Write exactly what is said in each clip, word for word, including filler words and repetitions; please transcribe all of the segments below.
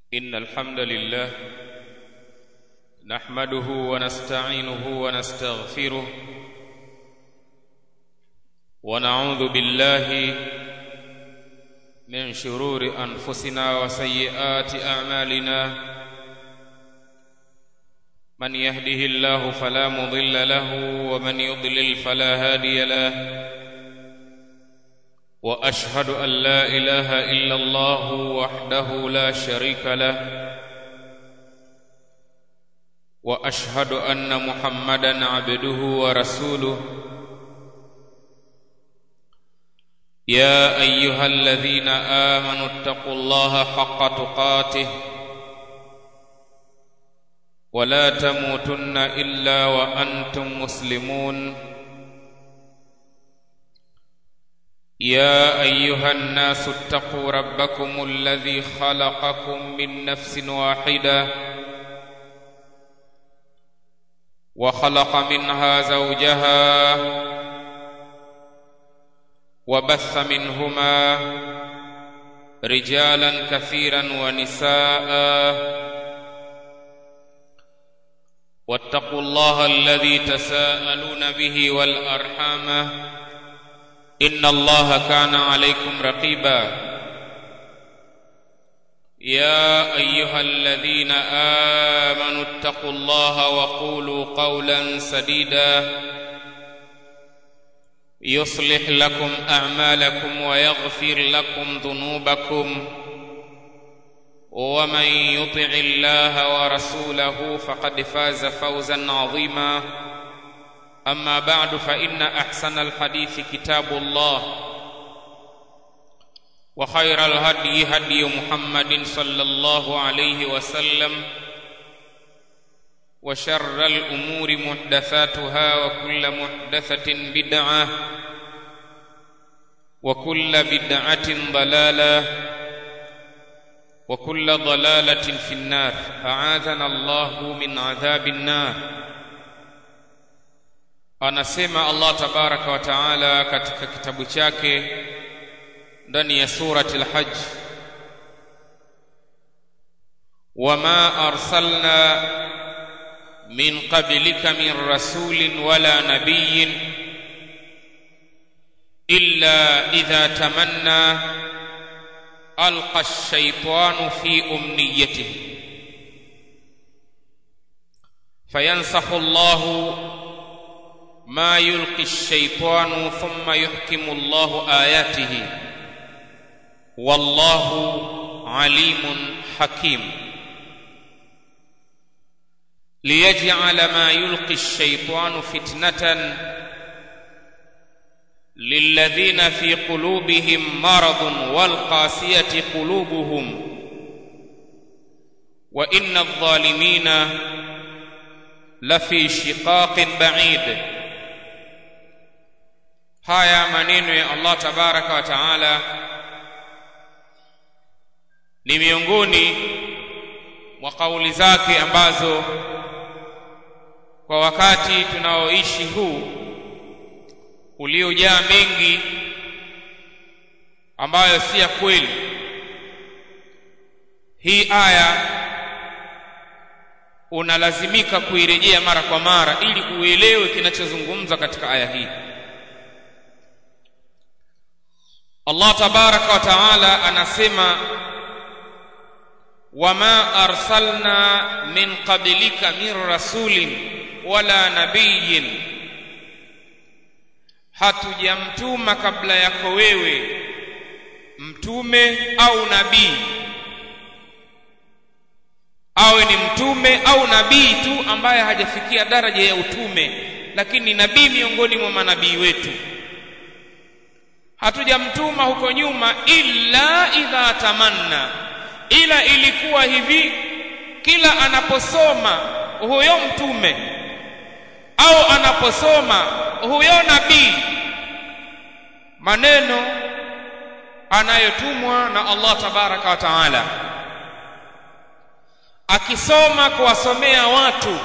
إن الحمد لله نحمده ونستعينه ونستغفره ونعوذ بالله من شرور أنفسنا وسيئات أعمالنا من يهده الله فلا مضل له ومن يضلل فلا هادي له وأشهد أن لا إله إلا الله وحده لا شريك له وأشهد أن محمدًا عبده ورسوله يا أيها الذين آمنوا اتقوا الله حق تقاته ولا تموتن إلا وأنتم مسلمون يا أيها الناس اتقوا ربكم الذي خلقكم من نفس واحدة وخلق منها زوجها وبث منهما رجالا كثيرا ونساء واتقوا الله الذي تساءلون به والأرحام إن الله كان عليكم رقيبا يا أيها الذين آمنوا اتقوا الله وقولوا قولا سديدا يصلح لكم أعمالكم ويغفر لكم ذنوبكم ومن يطع الله ورسوله فقد فاز فوزا عظيما أما بعد فإن أحسن الحديث كتاب الله وخير الهدي هدي محمد صلى الله عليه وسلم وشر الأمور محدثاتها وكل محدثة بدعة وكل بدعة ضلالة وكل ضلالة في النار أعاذنا الله من عذاب النار. Anasema Allah tabaraka wa taala katika kitabu chake ndani ya surati al-Hajj, wama arsalna min qablika min rasulin wala nabiyyin illa idha tamanna alqa ash-shaytanu fi umniyatihi fayansakhu Allahu ما يلقي الشيطان ثم يحكم الله آياته والله عليم حكيم ليجعل ما يلقي الشيطان فتنة للذين في قلوبهم مرض والقاسية قلوبهم وإن الظالمين لفي شقاق بعيد. Haya maneno ya Allah tabaraka wa taala ni miongoni mwa kauli zake ambazo kwa wakati tunaoishi huu uliojaa mengi ambayo si ya kweli, hii aya unalazimika kuirejea mara kwa mara ili uelewe kinachozungumzwa katika aya hii. Allah tabaraka wa taala anasema wama arsalna min qablika min rasulin wala nabiyyin, hatujamtuma kabla yako wewe mtume au nabii, awe ni mtume au nabii tu ambaye hajafikia daraja ya utume, lakini nabii miongoni mwa manabii wetu. Hatujamtuma huko nyuma illa idha tamanna, ila ilikuwa hivi kila anaposoma huyo mtume au anaposoma huyo nabii maneno anayotumwa na Allah tabaraka wa taala, akisoma kuwasomea watu,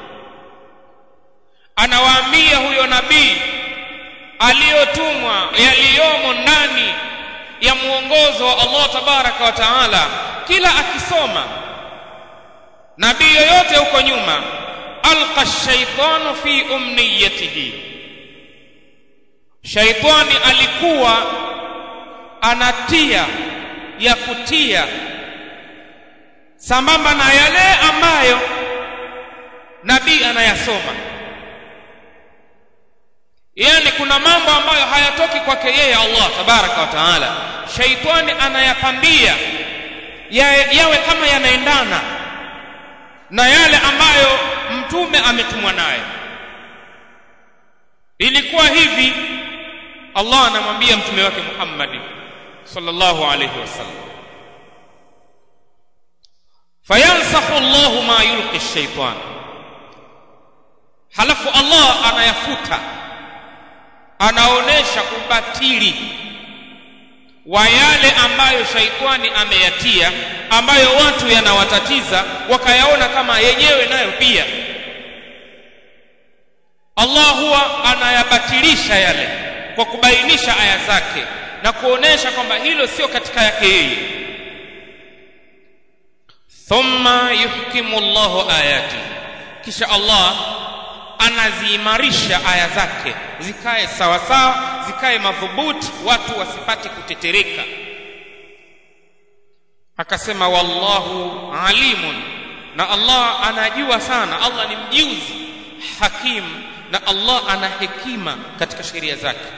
anawaambia huyo nabii aliyotumwa yaliyomo ndani ya muongozo wa Allah tabaraka wa taala kila akisoma nabii yoyote huko nyuma, alqa ash-shaytanu fi umniyatihi, shaitani alikuwa anatia ya kutia sambamba na yale ambayo nabii anayasoma. Yani kuna mambo ambayo hayatoki kwake yeye Allah tabaraka wa taala, shaitani anayapambia yawe kama yanaendana na yale ambayo mtume ametumwa naye. Ilikuwa hivi, Allah anamwambia mtume wake Muhammad sallallahu alayhi wasallam, fayansakhu Allahu ma yulqi ash-shaytan, halafu Allah anayafuta, anaonesha ubatili wa yale ambayo shaitani ameyatia, ambayo watu yanawatatiza wakayaona kama yenyewe nayo pia. Allah huwa anayabatilisha yale kwa kubainisha aya zake na kuonesha kwamba hilo sio katika yake yeye. Thumma yuhkimu Allahu ayati, kisha Allah anaziimarisha aya zake zikae sawa sawa, zikae madhubuti, watu wasipate kutetereka. Akasema wallahu alimun, na Allah anajua sana, Allah ni mjuzi, hakim, na Allah ana hekima katika sheria zake.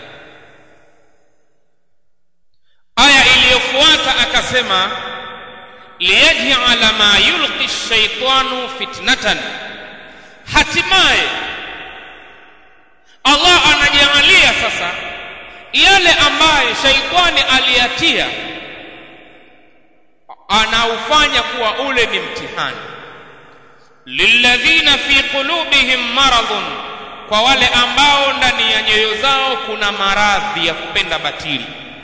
Aya iliyofuata akasema liyaj'ala ma yulqi ash-shaytanu fitnatan, hatimaye Allah anajalia sasa yale ambayo shaitani aliyatia, anaufanya kuwa ule ni mtihani. Lilladhina fi qulubihim maradun, kwa wale ambao ndani ya nyoyo zao kuna maradhi ya kupenda batili.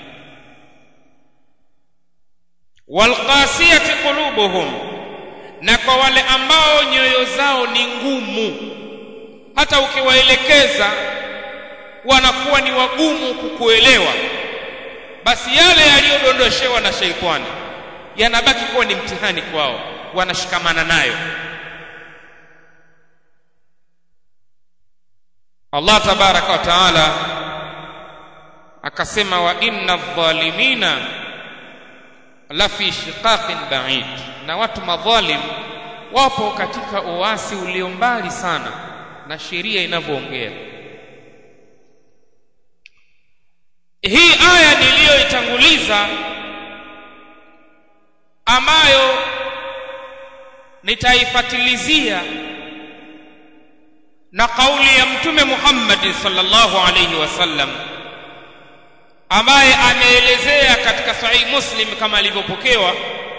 Walqasiyati qulubuhum, na kwa wale ambao nyoyo zao ni ngumu, hata ukiwaelekeza wanakuwa ni wagumu kukuelewa, basi yale yaliyodondoshewa na shaitani yanabaki kuwa ni mtihani kwao, wanashikamana nayo. Allah tabaraka wa taala akasema wa inna adh-dhalimina la fi shiqaqin ba'id, na watu madhalim wapo katika uasi ulio mbali sana na sheria inavyoongea. Hii aya niliyoitanguliza ambayo nitaifatilizia na kauli ya mtume Muhammad sallallahu alayhi wasallam, ambaye ameelezea katika Sahih Muslim kama ilivyopokewa.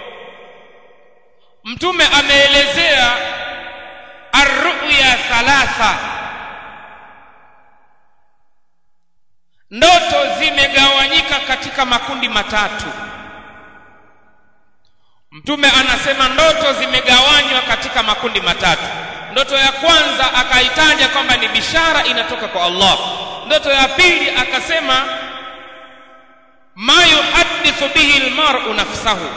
Mtume ameelezea ar-ru'ya thalatha, ndoto zimegawanyika katika makundi matatu. Mtume anasema ndoto zimegawanywa katika makundi matatu. Ndoto ya kwanza akaitaja kwamba ni bishara inatoka kwa Allah. Ndoto ya pili akasema ma yuhaddithu bihi almar'u nafsahu,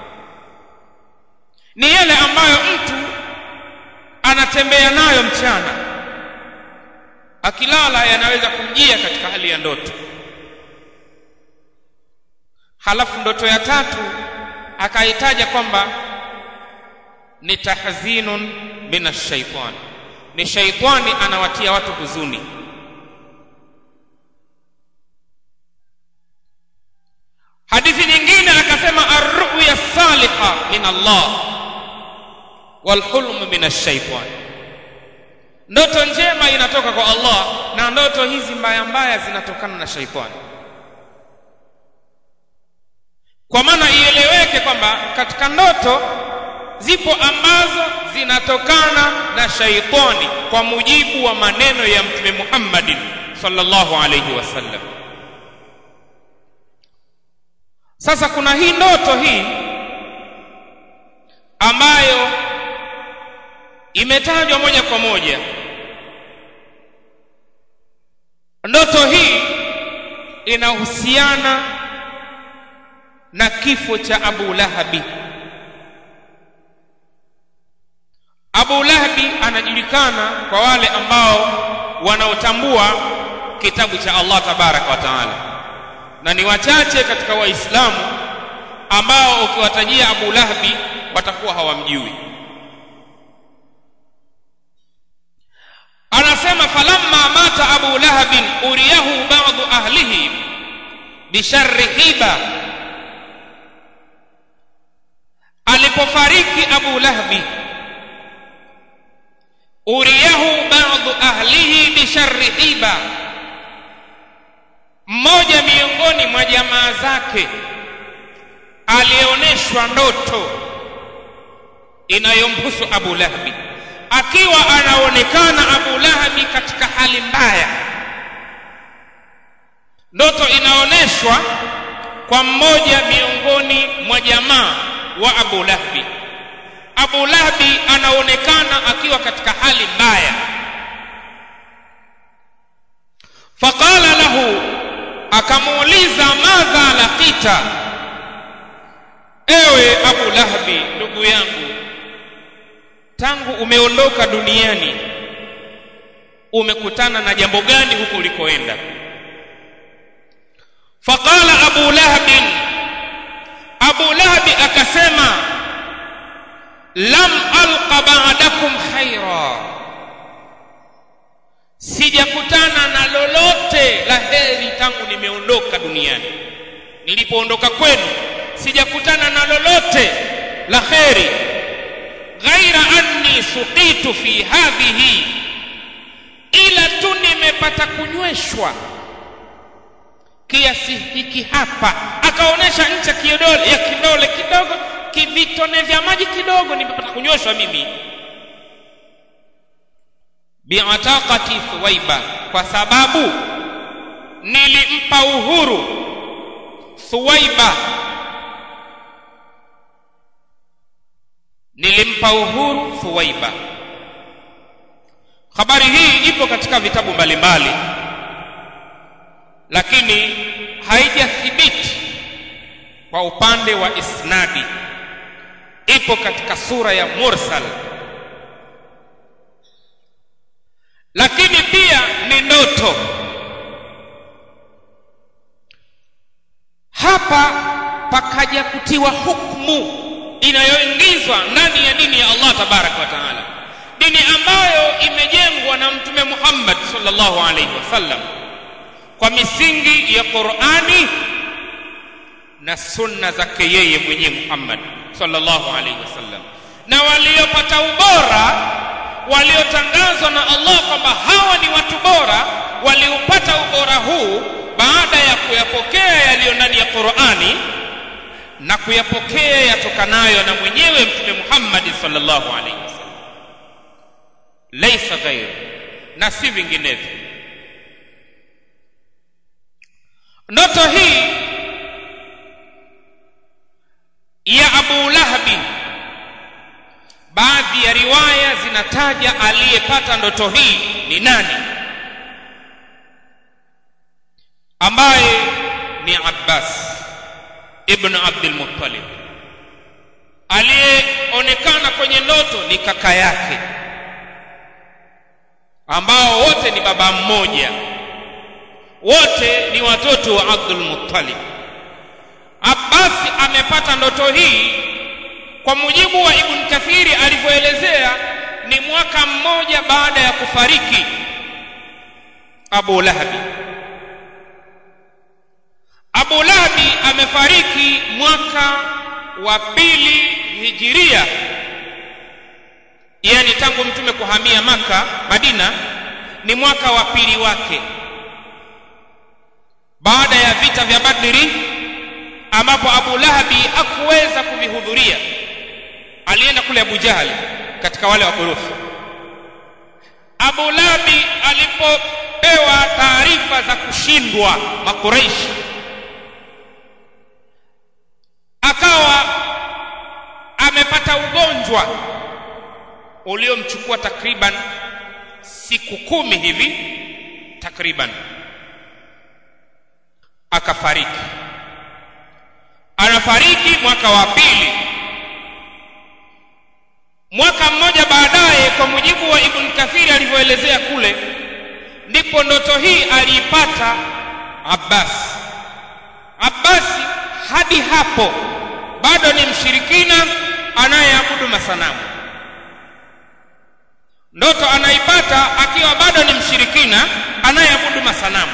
ni yale ambayo mtu anatembea nayo mchana, akilala yanaweza kumjia katika hali ya ndoto. Halafu ndoto ya tatu akaitaja kwamba ni tahzinun min ash-shaytan, ni shaitani anawatia watu huzuni. Hadithi nyingine akasema ar-ru'ya as-salihah min Allah wal hulm min ash-shaytan, ndoto njema inatoka kwa Allah na ndoto hizi mbaya mbaya zinatokana na shaitani. Kwa maana ieleweke kwamba katika ndoto zipo ambazo zinatokana na shaitani kwa mujibu wa maneno ya mtume Muhammad sallallahu alayhi wasallam. Sasa kuna hii ndoto hii ambayo imetajwa moja kwa moja. Ndoto hii inahusiana na kifo cha Abu Lahabi Abu Lahabi anajulikana kwa wale ambao wanaotambua kitabu cha Allah tabaraka wa taala, na ni wachache katika waislamu ambao ukiwatajia Abu Lahabi watakuwa hawamjui. Anasema falamma mata Abu Lahabin uriyahu ba'du ahlihi bisharri hiba, alipofariki Abu Lahabi uriyahu ba'du ahlihi bisharri hiba, mmoja miongoni mwa jamaa zake alioneshwa ndoto inayomhusu Abu Lahabi, akiwa anaonekana Abu Lahabi katika hali mbaya. Ndoto inaoneshwa kwa mmoja miongoni mwa jamaa wa Abu Lahabi. Abu Lahabi anaonekana akiwa katika hali mbaya. Faqala lahu, akamuuliza madha laqita, ewe Abu Lahabi, ndugu yangu, tangu umeondoka duniani umekutana na jambo gani huko ulikoenda? Faqala Abu Lahab, Abu Lahab akasema lam alqa ba'dakum khaira, sijakutana na lolote la heri tangu nimeondoka duniani. Nilipoondoka kwenu sijakutana na lolote la heri, ghaira anni suqitu fi hadhihi, ila tu nimepata kunyweshwa kiasi hiki hapa. Akaonesha ncha kidole ya kidole kidogo, kivitone vya maji kidogo, nimepata kunyweshwa mimi. Bi'ataqati Thuwaiba, kwa sababu nilimpa uhuru Thuwaiba, nilimpa uhuru Thuwaiba. Habari hii ipo katika vitabu mbalimbali, lakini haijathibiti kwa upande wa isnadi. Ipo katika sura ya mursal, lakini pia ni ndoto. Hapa pakaja kutiwa hukumu inayoingizwa ndani ya dini ya Allah tabaraka wa taala, dini ambayo imejengwa na Mtume Muhammad sallallahu alaihi wasallam kwa misingi ya Qur'ani na sunna zake yeye mwenyewe Muhammad sallallahu alaihi wasallam. Na waliopata ubora, waliotangazwa na Allah kwamba hawa ni watu bora, waliupata ubora huu baada ya kuyapokea yaliyo ndani ya Qur'ani na kuyapokea yatokanayo na mwenyewe Mtume Muhammad sallallahu alaihi wasallam, laysa ghayr, na si vinginevyo. Ndoto hii ya Abu Lahabi, baadhi ya riwaya zinataja aliyepata ndoto hii ni nani, ambaye ni Abbas ibn Abdul Muttalib. Aliyeonekana kwenye ndoto ni kaka yake, ambao wote ni baba mmoja, wote ni watoto wa Abdul Muttalib. Abbas amepata ndoto hii, kwa mujibu wa Ibn Kathiri alivyoelezea, ni mwaka mmoja baada ya kufariki Abu Lahabi. Abu Lahabi amefariki mwaka wa pili hijiria, yani tangu Mtume kuhamia Maka Madina ni mwaka wa pili wake, baada ya vita vya Badri, ambapo Abu Lahabi hakuweza kuvihudhuria. Alienda kule Abu Jahal katika wale wakorofi. Abu Lahabi alipopewa taarifa za kushindwa Makuraishi, akawa amepata ugonjwa uliomchukua takriban siku kumi hivi takriban, akafariki. Anafariki mwaka wa pili. Mwaka mmoja baadaye mujibu wa Ibn Kathir alivyoelezea kule, ndipo ndoto hii aliipata Abbas. Abbas hadi hapo bado ni mshirikina anayeabudu masanamu. Ndoto anaipata akiwa bado ni mshirikina anayeabudu masanamu,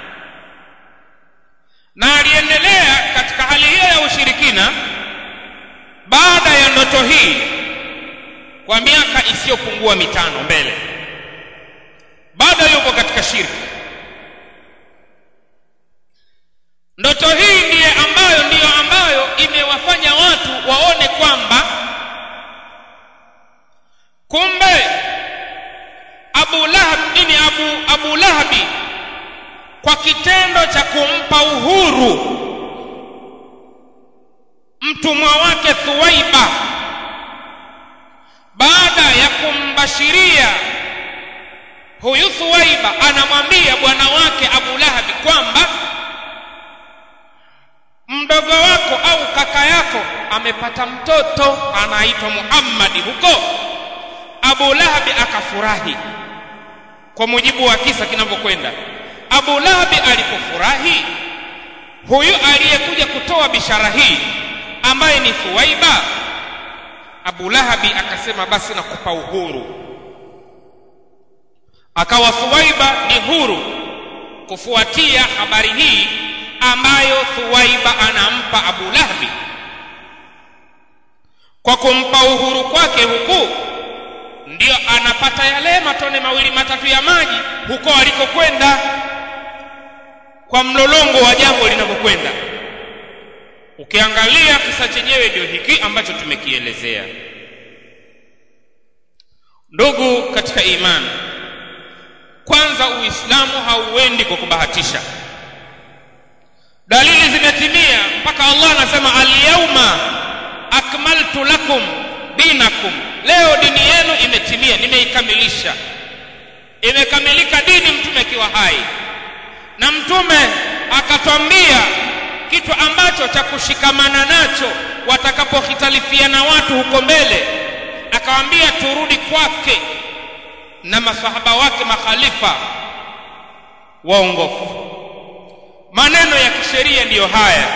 na aliendelea katika hali hiyo ya ushirikina baada ya ndoto hii kwa miaka isiyopungua mitano mbele. Bado yupo katika shirki. Ndoto hii ndiye ambayo ndiyo ambayo imewafanya watu waone kwamba kumbe Abu Lahab ni Abu Abu Lahabi, kwa kitendo cha kumpa uhuru mtumwa wake Thuwaiba, baada ya kumbashiria huyu Thuwaiba, anamwambia bwana wake Abu Lahabi kwamba mdogo wako au kaka yako amepata mtoto anaitwa Muhammad huko. Abu Lahabi akafurahi. Kwa mujibu wa kisa kinavyokwenda, Abu Lahabi alipofurahi, huyu aliyekuja kutoa bishara hii ambaye ni Thuwaiba, Abu Lahabi akasema basi nakupa uhuru. Akawa Thuwaiba ni huru kufuatia habari hii ambayo Thuwaiba anampa Abu Lahabi. Kwa kumpa uhuru kwake huku, ndio anapata yale matone mawili matatu ya maji huko alikokwenda, kwa mlolongo wa jambo linavyokwenda. Ukiangalia kisa chenyewe ndio hiki ambacho tumekielezea. Ndugu katika imani, kwanza Uislamu hauendi kwa kubahatisha. Dalili zimetimia mpaka Allah anasema al-yawma akmaltu lakum dinakum, leo dini yenu imetimia, nimeikamilisha. Imekamilika dini mtume akiwa hai, na mtume akatwambia kitu ambacho cha kushikamana nacho watakapohitalifiana watu huko mbele. Akawaambia turudi kwake na masahaba wake makhalifa waongofu. Maneno ya kisheria ndiyo haya.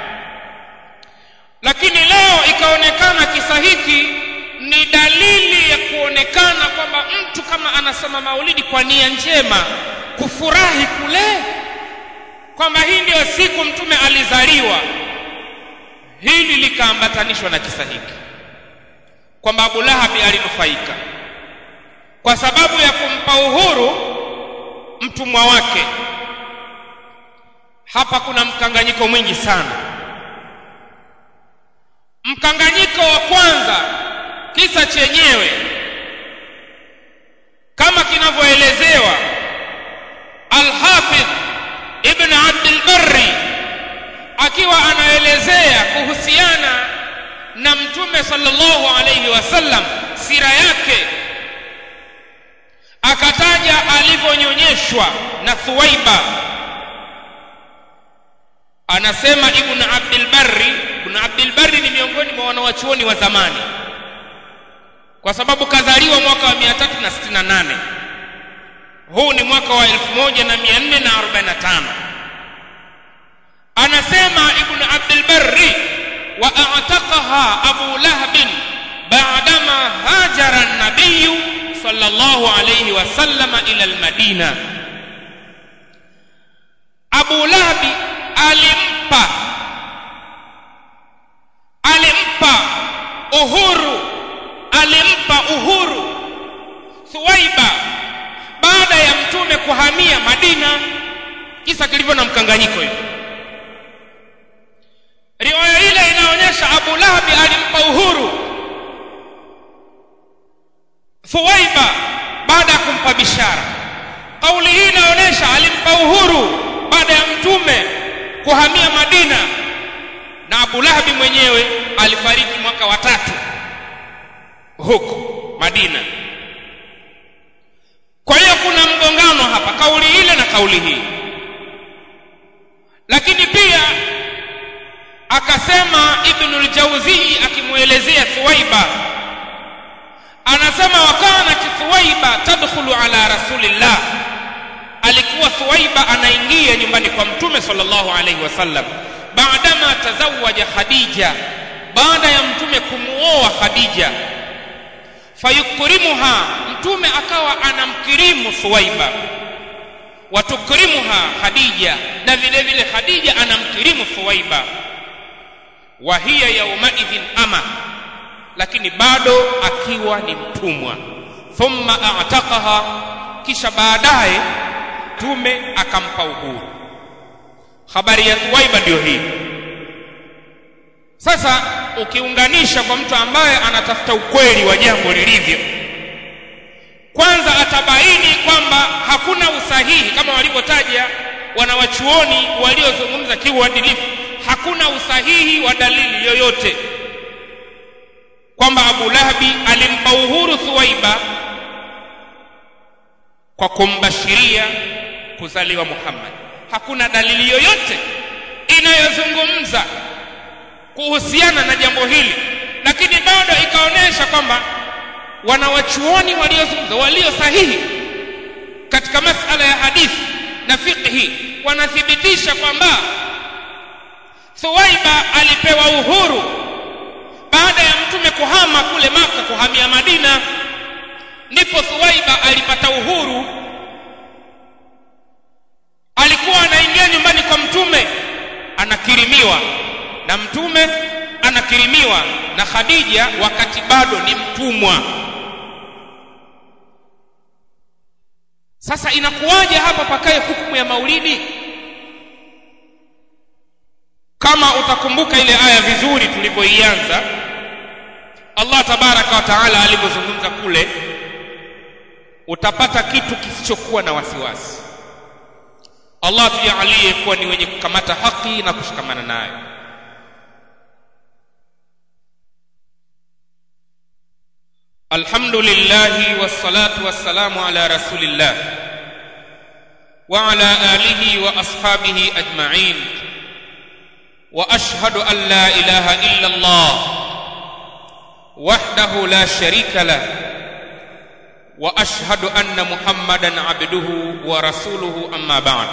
Lakini leo ikaonekana kisa hiki ni dalili ya kuonekana kwamba mtu kama anasema maulidi kwa nia njema, kufurahi kule kwamba hii ndio siku mtume alizaliwa. Hili likaambatanishwa na kisa hiki kwamba Abu Lahabi alinufaika kwa sababu ya kumpa uhuru mtumwa wake. Hapa kuna mkanganyiko mwingi sana. Mkanganyiko wa kwanza, kisa chenyewe kama kinavyoelezewa Al-Hafidh Ibn Abdul Barri akiwa anaelezea kuhusiana na mtume sallallahu alayhi wasallam, sira yake, akataja alivyonyonyeshwa na Thuwaiba. Anasema Ibn Abdul Barri, Ibn Abdul Barri ni miongoni mwa wanawachuoni wa zamani kwa sababu kazaliwa mwaka wa mia tatu sitini na nane. Huu ni mwaka wa elfu moja na mia nne arobaini na tano. Anasema Ibn Abdul Barri, wa a'taqaha Abu Lahab ba'dama hajara an-nabiy sallallahu alayhi wasallam ila al-Madina. Abu Lahab alimpa alimpa uhuru alimpa uhuru Thuwaiba baada ya mtume kuhamia Madina. Kisa kilivyo na mkanganyiko hivi. Riwaya ile inaonyesha Abu Lahab alimpa uhuru Thuwaiba baada ya kumpa bishara. Kauli hii inaonyesha alimpa uhuru baada ya mtume kuhamia Madina, na Abu Lahab mwenyewe alifariki mwaka wa tatu huko Madina. Kwa hiyo kuna mgongano hapa, kauli ile na kauli hii. Lakini pia akasema Ibn al-Jawzi akimuelezea Thuwaiba, anasema wakana Thuwaiba Thuwaiba tadkhulu ala rasulillah, alikuwa Thuwaiba anaingia nyumbani kwa mtume sallallahu alayhi wasallam baadama tazawaja Khadija, baada ya mtume kumuoa Khadija. Fayukrimuha, mtume akawa anamkirimu Thuwaiba, watukrimuha Khadija, na vile vile Khadija anamkirimu Thuwaiba. Wa hiya yawma idhin ama, lakini bado akiwa ni mtumwa. Thumma a'taqaha, kisha baadaye mtume akampa uhuru. Habari ya Thuwaiba ndio hii. Sasa ukiunganisha kwa mtu ambaye anatafuta ukweli wa jambo lilivyo, kwanza atabaini kwamba hakuna usahihi kama walivyotaja wanawachuoni waliozungumza kiuadilifu, hakuna usahihi wa dalili yoyote kwamba Abu Lahabi alimpa uhuru Thuwaiba kwa kumbashiria kuzaliwa Muhammad. Hakuna dalili yoyote inayozungumza kuhusiana na jambo hili, lakini bado ikaonesha kwamba wanawachuoni waliozungumza walio sahihi katika masala ya hadithi na fiqhi wanathibitisha kwamba Thuwaiba alipewa uhuru baada ya mtume kuhama kule Maka kuhamia Madina. Ndipo Thuwaiba alipata uhuru. Alikuwa anaingia nyumbani kwa mtume anakirimiwa na mtume, anakirimiwa na Khadija wakati bado ni mtumwa. Sasa inakuwaje hapa pakae hukumu ya maulidi? Kama utakumbuka ile aya vizuri tulivyoianza, Allah tabaraka wa taala alipozungumza kule, utapata kitu kisichokuwa na wasiwasi. Allah tujalie kuwa ni wenye kukamata haki na kushikamana nayo. Alhamdulillah wassalatu wassalamu ala rasulillah wa ala alihi wa ashabihi ajma'in, wa ashhadu an la ilaha illa Allah wahdahu la sharika lah, wa ashhadu anna Muhammadan abduhu wa rasuluhu, amma ba'd.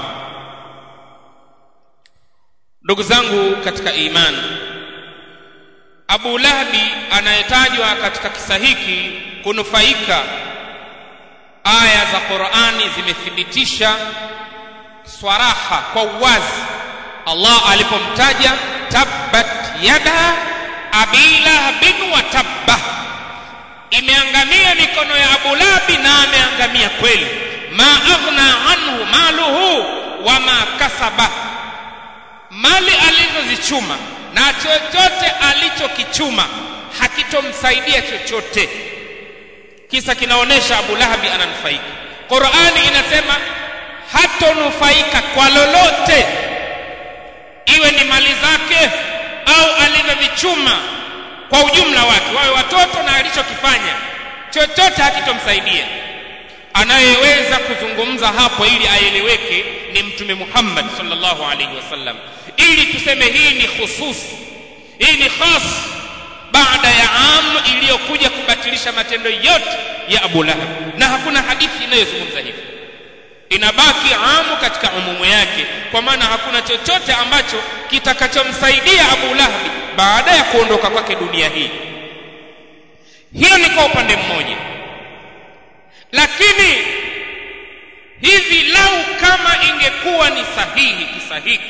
Ndugu zangu katika imani, Abu Lahabi anayetajwa katika kisa hiki kunufaika, aya za Qur'ani zimethibitisha swaraha kwa uwazi. Allah alipomtaja tabbat yada abi lahabin wa tabba, imeangamia mikono ya Abu Lahabi na ameangamia kweli. Ma aghna anhu maluhu wa ma kasaba, mali alizozichuma na chochote alichokichuma hakitomsaidia chochote. Kisa kinaonesha Abu Lahabi ananufaika. Qur'ani inasema hatonufaika kwa lolote, iwe ni mali zake au alivyovichuma kwa ujumla wake, wawe watoto na alichokifanya, chochote hakitomsaidia. Anayeweza kuzungumza hapo ili aeleweke ni Mtume Muhammad sallallahu alaihi wasallam, ili tuseme hii ni khusus, hii ni khas baada ya am iliyokuja kubatilisha matendo yote ya Abu Lahab, na hakuna hadithi inayozungumza hivi. Inabaki amu katika umumu yake, kwa maana hakuna chochote ambacho kitakachomsaidia Abu Lahab baada ya kuondoka kwake dunia hii. Hiyo ni kwa upande mmoja. Lakini hivi lau kama ingekuwa ni sahihi kisahihi,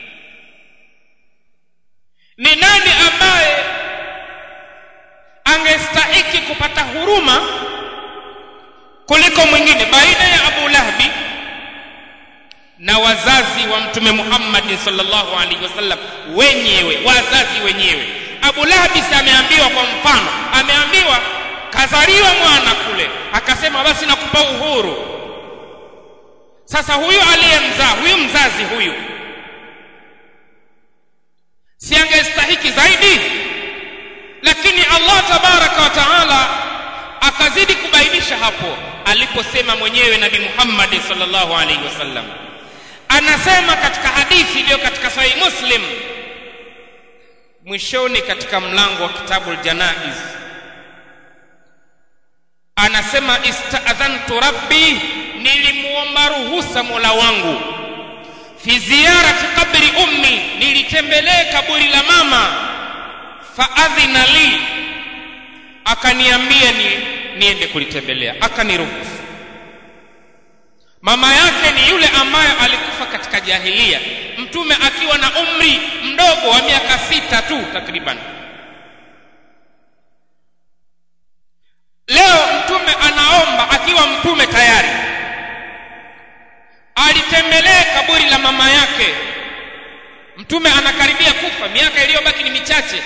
ni nani ambaye angestahiki kupata huruma kuliko mwingine baina ya Abu Lahabi na wazazi wa Mtume Muhammad sallallahu alaihi wasallam wenyewe, wazazi wenyewe? Abu Lahabi ameambiwa, kwa mfano, ameambiwa kazaliwa mwana kule, akasema basi nakupa uhuru. Sasa huyu aliyemzaa, huyu mzazi huyu, si angestahiki zaidi? Lakini Allah tabaraka wa taala akazidi kubainisha hapo aliposema mwenyewe Nabii Muhammad sallallahu alaihi wasallam. Anasema katika hadithi iliyo katika Sahih Muslim, mwishoni katika mlango wa kitabu al-Janaiz, ana anasema ista'adhantu rabbi, nilimuomba ruhusa Mola wangu, fi ziyarati qabri ummi, nilitembelee kaburi la mama, fa adhina li, akaniambia ni niende kulitembelea, akaniruhusu. Mama yake ni yule ambaye alikufa katika jahiliya, mtume akiwa na umri mdogo wa miaka sita tu takriban. Leo mtume anaomba akiwa mtume tayari, alitembelee kaburi la mama yake. Mtume anakaribia kufa, miaka iliyobaki ni michache.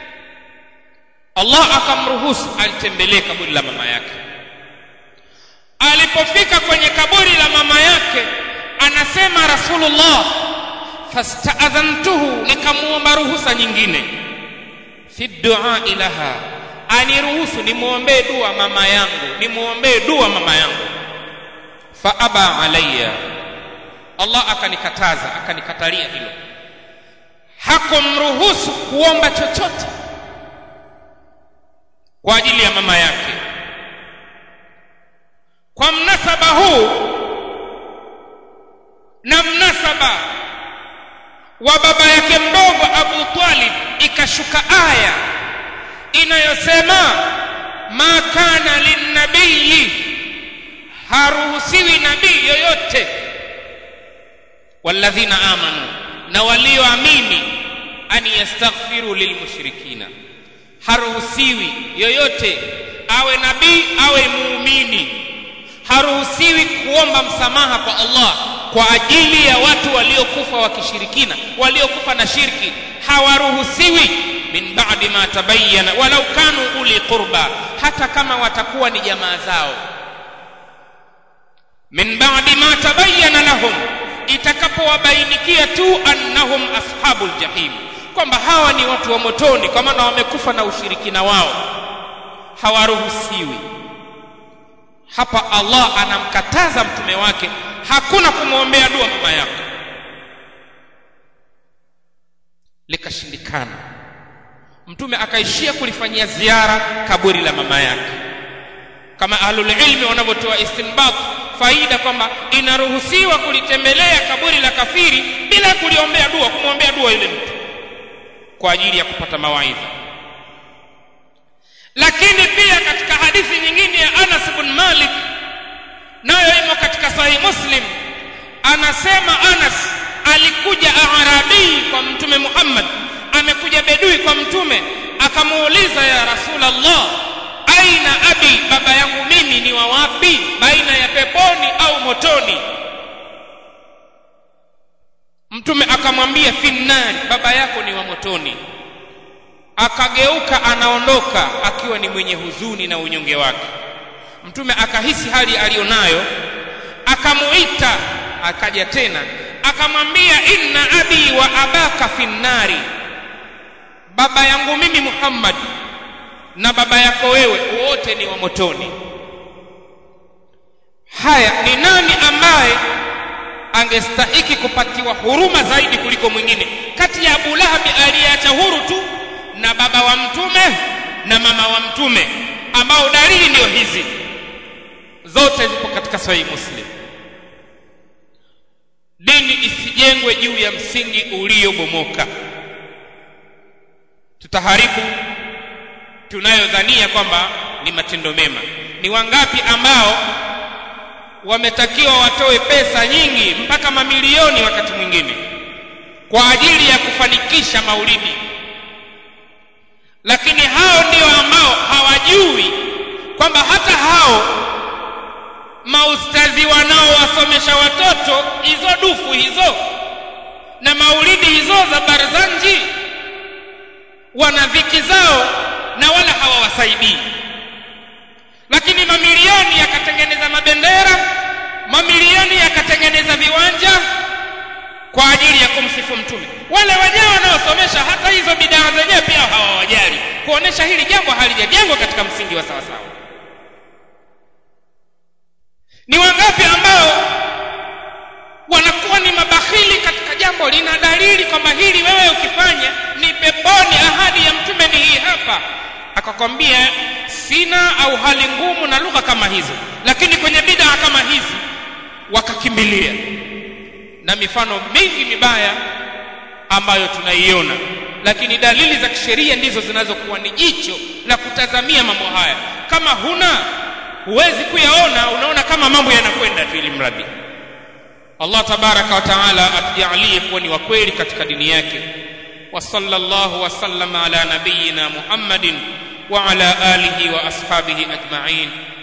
Allah akamruhusu alitembelee kaburi la mama yake. Alipofika kwenye kaburi la mama yake, anasema Rasulullah, fasta'adhantuhu, nikamuomba ruhusa nyingine, fi du'a ilaha, aniruhusu nimuombee dua mama yangu, nimuombee dua mama yangu. Fa aba alayya, Allah akanikataza, akanikatalia hilo, hakumruhusu kuomba chochote kwa ajili ya mama yake. Kwa mnasaba huu na mnasaba wa baba yake mdogo Abu Talib, ikashuka aya inayosema ma kana linnabii, haruhusiwi nabii yoyote, walladhina amanu, na walioamini, an yastaghfiru lilmushrikina, haruhusiwi yoyote, awe nabii awe muumini, haruhusiwi kuomba msamaha kwa Allah kwa ajili ya watu waliokufa wakishirikina, waliokufa na shirki. Hawaruhusiwi min ba'di ma tabayyana walau kanu uli qurba, hata kama watakuwa ni jamaa zao. Min ba'di ma tabayyana lahum, itakapowabainikia tu annahum ashabul jahim, kwamba hawa ni watu wa motoni, kwa maana wamekufa na ushirikina wao, hawaruhusiwi. Hapa Allah anamkataza mtume wake, hakuna kumwombea dua mama yako. Likashindikana, mtume akaishia kulifanyia ziara kaburi la mama yake, kama ahlul ilmi wanavyotoa istinbat faida kwamba inaruhusiwa kulitembelea kaburi la kafiri bila kuliombea dua, kumwombea dua yule mtu kwa ajili ya kupata mawaidha. Lakini pia katika hadithi nyingine ya Anas ibn Malik, nayo imo katika Sahih Muslim, anasema Anas, alikuja Arabi kwa Mtume Muhammad, amekuja bedui kwa Mtume, akamuuliza ya Rasulullah, aina abi, baba yangu mimi ni wa wapi, baina ya peponi au motoni? Mtume akamwambia finnari, baba yako ni wa motoni. Akageuka anaondoka akiwa ni mwenye huzuni na unyonge wake. Mtume akahisi hali alionayo, akamuita, akaja tena akamwambia inna abi wa abaka finnari, baba yangu mimi Muhammad na baba yako wewe wote ni wa motoni. Haya, ni nani ambaye angestahiki kupatiwa huruma zaidi kuliko mwingine kati ya Abu Lahab aliyeacha huru tu na baba wa mtume na mama wa mtume, ambao dalili ndio hizi zote zipo katika Sahih Muslim? Dini isijengwe juu ya msingi uliobomoka, tutaharibu tunayodhania kwamba ni matendo mema. Ni wangapi ambao wametakiwa watoe pesa nyingi mpaka mamilioni wakati mwingine kwa ajili ya kufanikisha maulidi, lakini hao ndio ambao hawajui kwamba hata hao maustadhi wanaowasomesha watoto hizo dufu hizo na maulidi hizo za Barzanji wana dhiki zao na wala hawawasaidii. Lakini mamilioni yakatengeneza mabendera, mamilioni yakatengeneza viwanja kwa ajili ya kumsifu mtume. Wale wenyewe wanaosomesha hata hizo bidaa zenyewe pia hawawajali, kuonesha hili jambo halijajengwa katika msingi wa sawa sawa. Ni wangapi ambao wanakuwa ni mabakhili katika jambo lina dalili kwamba hili wewe ukifanya ni peponi, ahadi ya mtume ni hii hapa, akakwambia fitna au hali ngumu na lugha kama hizo, lakini kwenye bid'a kama hizi wakakimbilia, na mifano mingi mibaya ambayo tunaiona. Lakini dalili za kisheria ndizo zinazokuwa ni jicho la kutazamia mambo haya. Kama huna huwezi kuyaona, unaona kama mambo yanakwenda tu ili mradi. Allah tabaraka wa taala atujalie kuwa ni wa kweli katika dini yake. Wa sallallahu wa sallama ala nabiyyina Muhammadin wa ala alihi wa ashabihi ajma'in.